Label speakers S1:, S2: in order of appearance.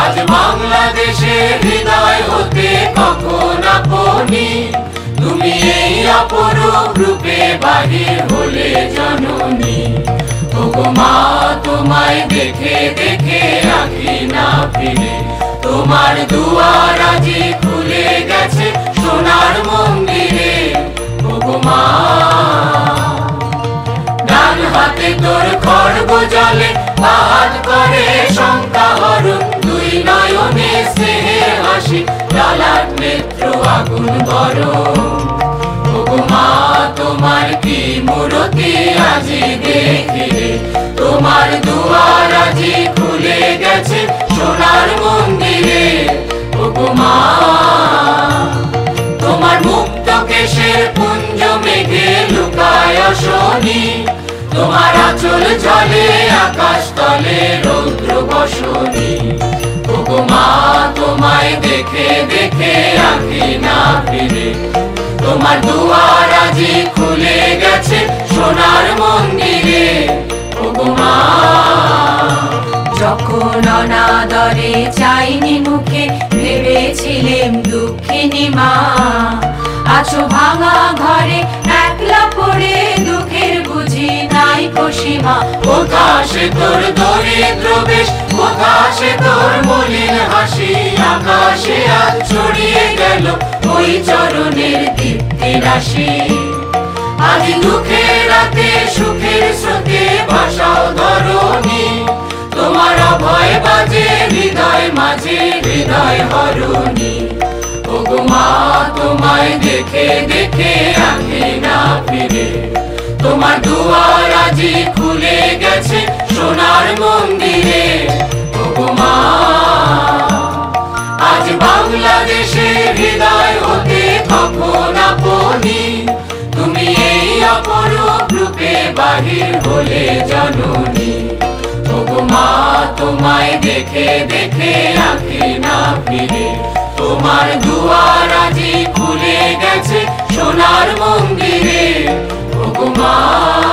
S1: আজ বাংলাদেশের হৃদয় হতে কখন আপনি তুমি এই অপরূপ রূপে বাহির হলে জননী। ওগো মা তোমায় দেখে দেখে আঁখি না ফিরে, তোমার দুয়ার আজি খুলে গেছে সোনার মন্দিরে। ওগো মা ডান হাতে তোর খড়গ জলে, বাহাত করে শঙ্কা হরণ, দুই নয়নে স্নেহের হাসি, লালাট নেত্র আগুন গরম। ওগো মা তোমার কি মূরতি আজি দেখি রে, তোমার দুয়ার আজি খুলে গেছে সোনার মন্দিরে। ওগো মা তোমার মুক্ত কেশের পুঞ্জ মেঘে লুকায় শনি, তোমার আঁচল জলে আকাশ তলে রৌদ্র বসনি। ওগো মা তোমায় দেখে দেখে আঁখি না ফিরে, তোমার দুয়ার আজি খুলে গেছে সোনার মন্দিরে। ওগো মা
S2: যখন অনাদরে চাইনি মুখে, ভেবেছিলেম দুঃখিনী মা। আছো ভাঙা ঘরে একলা পড়ে, দুঃখের বুঝি নাই সীমা।
S1: কোথা সে তোর দরিদ্র বেশ, কোথা সে তোর মলিন হাসি, আকাশে আজ ছড়িয়ে গেল ওই চরণের দীপ্তি রাশি। আজ দুঃখের রাতে সুখের স্রোতে ভাষাও ধরণী, তোমার অভয় বাজে হৃদয় মাঝে হৃদয় হরণী। ওগো মা তোমায় দেখে দেখে আঁখি না ফিরে, তোমার দুয়ার আজি খুলে গেছে সোনার মন্দিরে। ওগো মা আজ বাংলাদেশের হৃদয় হতে কখন আপনি তুমি এই অপরূপ রূপে বাহির হলে জননী। ওগো মা তোমায় দেখে দেখে আঁখি না ফিরে, তোমার দুয়ার আজি খুলে গেছে সোনার মন্দিরে। ওগো মা।